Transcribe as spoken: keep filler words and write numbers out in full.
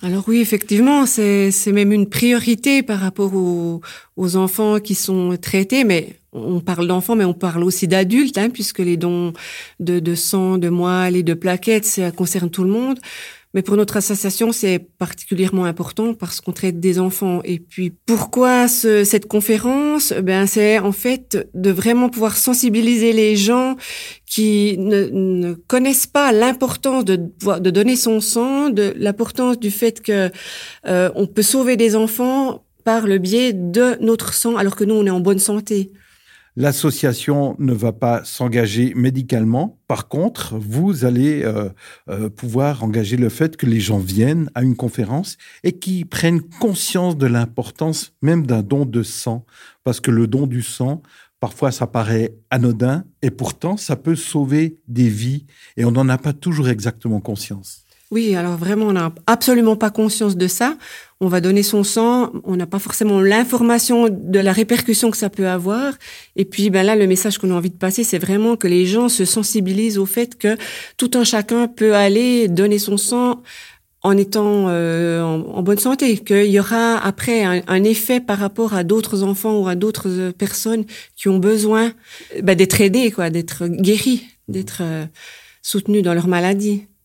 Alors oui, effectivement, c'est, c'est même une priorité par rapport aux, aux enfants qui sont traités, mais on parle d'enfants, mais on parle aussi d'adultes, hein, puisque les dons de, de sang, de moelle et de plaquettes, ça concerne tout le monde. Mais pour notre association, c'est particulièrement important parce qu'on traite des enfants. Et puis, pourquoi ce, cette conférence? Ben, c'est en fait de vraiment pouvoir sensibiliser les gens qui ne, ne connaissent pas l'importance de, de donner son sang, de l'importance du fait que euh, on peut sauver des enfants par le biais de notre sang, alors que nous, on est en bonne santé. L'association ne va pas s'engager médicalement. Par contre, vous allez euh, euh, pouvoir engager le fait que les gens viennent à une conférence et qu'ils prennent conscience de l'importance même d'un don de sang. Parce que le don du sang, parfois, ça paraît anodin et pourtant, ça peut sauver des vies et on n'en a pas toujours exactement conscience. Oui, alors vraiment, on n'a absolument pas conscience de ça. On va donner son sang, on n'a pas forcément l'information de la répercussion que ça peut avoir. Et puis, ben là, le message qu'on a envie de passer, c'est vraiment que les gens se sensibilisent au fait que tout un chacun peut aller donner son sang en étant euh, en, en bonne santé, qu'il y aura après un, un effet par rapport à d'autres enfants ou à d'autres personnes qui ont besoin ben, d'être aidés, quoi, d'être guéris, d'être euh, soutenus dans leur maladie.